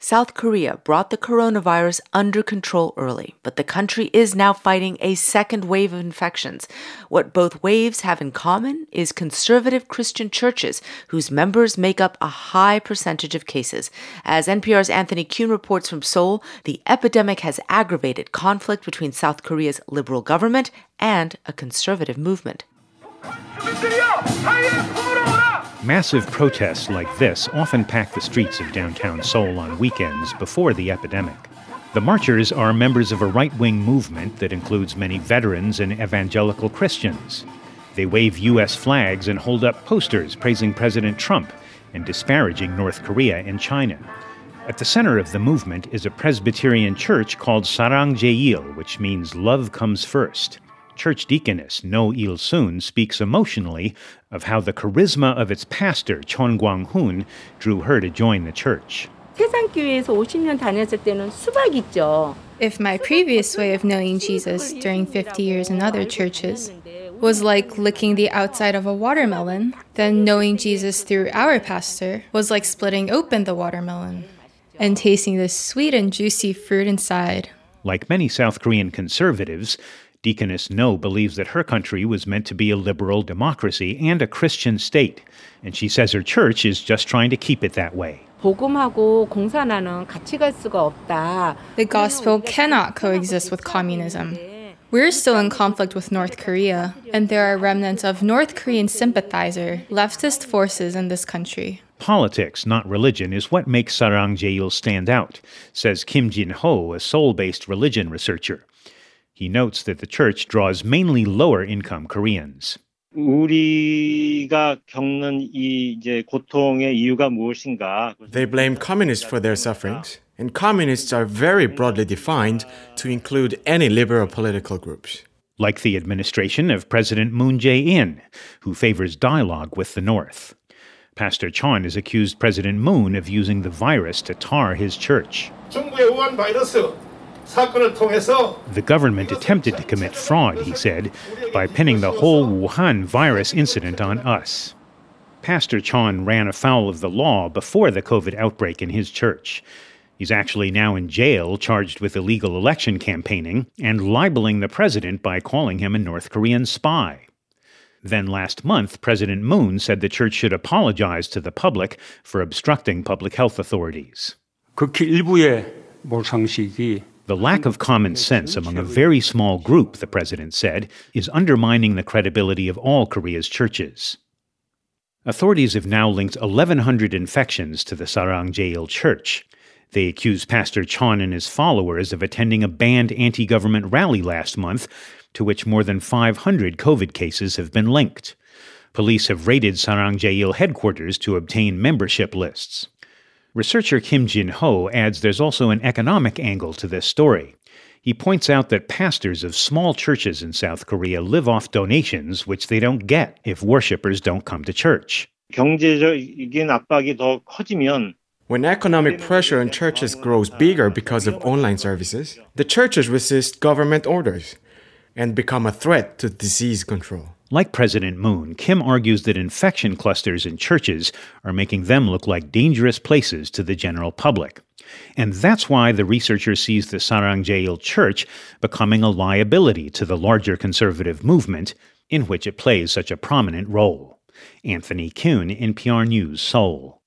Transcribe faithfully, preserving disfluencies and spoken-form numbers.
South Korea brought the coronavirus under control early, but the country is now fighting a second wave of infections. What both waves have in common is conservative Christian churches, whose members make up a high percentage of cases. As N P R's Anthony Kuhn reports from Seoul, the epidemic has aggravated conflict between South Korea's liberal government and a conservative movement. Massive protests like this often pack the streets of downtown Seoul on weekends before the epidemic. The marchers are members of a right-wing movement that includes many veterans and evangelical Christians. They wave U S flags and hold up posters praising President Trump and disparaging North Korea and China. At the center of the movement is a Presbyterian church called Sarang Jeil, which means love comes first. Church deaconess No Il-soon speaks emotionally of how the charisma of its pastor, Chon Kwang-hoon, drew her to join the church. If my previous way of knowing Jesus during fifty years in other churches was like licking the outside of a watermelon, then knowing Jesus through our pastor was like splitting open the watermelon and tasting the sweet and juicy fruit inside. Like many South Korean conservatives, Deaconess No believes that her country was meant to be a liberal democracy and a Christian state, and she says her church is just trying to keep it that way. The gospel cannot coexist with communism. We're still in conflict with North Korea, and there are remnants of North Korean sympathizer, leftist forces in this country. Politics, not religion, is what makes Sarang Jeil stand out, says Kim Jin-ho, a Seoul-based religion researcher. He notes that the church draws mainly lower-income Koreans. They blame communists for their sufferings, and communists are very broadly defined to include any liberal political groups. Like the administration of President Moon Jae-in, who favors dialogue with the North. Pastor Chon has accused President Moon of using the virus to tar his church. The government attempted to commit fraud, he said, by pinning the whole Wuhan virus incident on us. Pastor Chon ran afoul of the law before the COVID outbreak in his church. He's actually now in jail, charged with illegal election campaigning and libeling the president by calling him a North Korean spy. Then last month, President Moon said the church should apologize to the public for obstructing public health authorities. The lack of common sense among a very small group, the president said, is undermining the credibility of all Korea's churches. Authorities have now linked eleven hundred infections to the Sarang Jeil church. They accuse Pastor Chon and his followers of attending a banned anti-government rally last month, to which more than five hundred COVID cases have been linked. Police have raided Sarang Jeil headquarters to obtain membership lists. Researcher Kim Jin-ho adds there's also an economic angle to this story. He points out that pastors of small churches in South Korea live off donations which they don't get if worshippers don't come to church. When economic pressure on churches grows bigger because of online services, the churches resist government orders and become a threat to disease control. Like President Moon, Kim argues that infection clusters in churches are making them look like dangerous places to the general public. And that's why the researcher sees the Sarang Jeil Church becoming a liability to the larger conservative movement in which it plays such a prominent role. Anthony Kuhn, N P R News, Seoul.